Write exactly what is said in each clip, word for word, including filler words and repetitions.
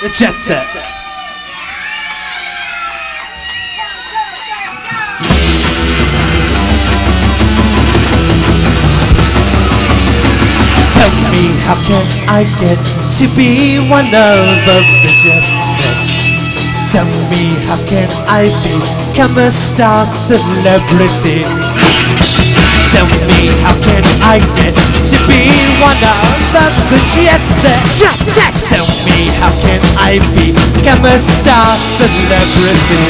The Jet Set. Tell me, how can I get to be one of the Jet Set? Tell me, how can I become a star celebrity? Tell me, how can I get to be one of the Jet Set? Jet Set! Tell me, how can I become a star celebrity?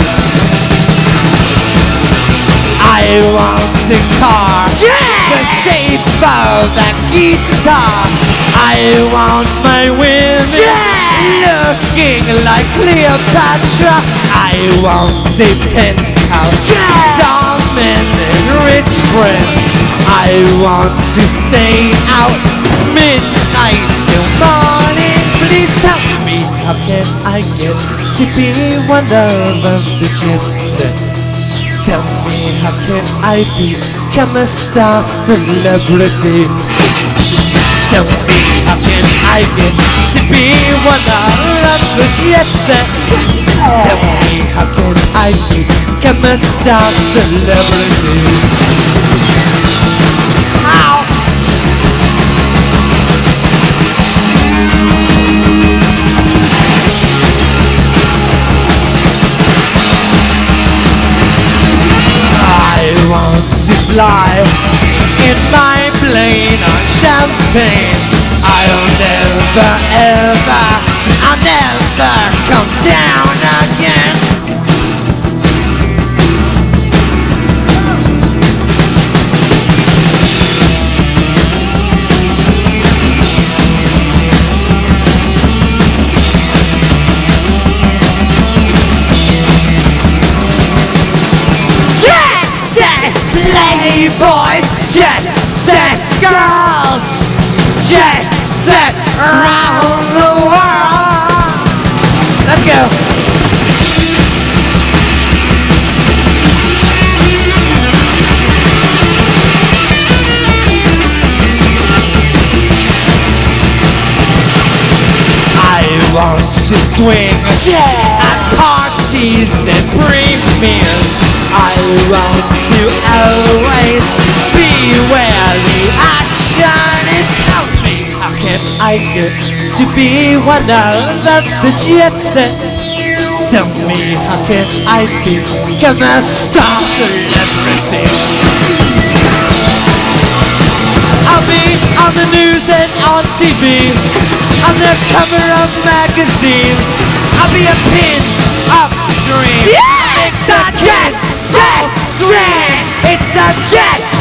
I want a car, yeah! The shape of that guitar. I want my women, yeah! Looking like Cleopatra. I want a penthouse, yeah! Dominant rich friends. I want to stay out midnight till morning. Please tell me, how can I get to be one of the Jet Set? Tell me, how can I become a star celebrity? Tell me, how can I get to be one of the Jet Set? Tell me, how can I become a star celebrity? Ow! I want to fly in my plane on champagne. I'll never ever, I'll never come down again. Jet Set lady boys, Jet Set girls, Jet Set around the world. Let's go. I want to swing, yeah! At parties and premieres. I want to always be where the action is. Tell me, how can I get to be one of the Jet Set? Tell me, how can I become a star celebrity? I'll be on the news and on T V, on the cover of magazines. I'll be a pin-up dream. Yeah! It's the Jet Set dream. It's the Jet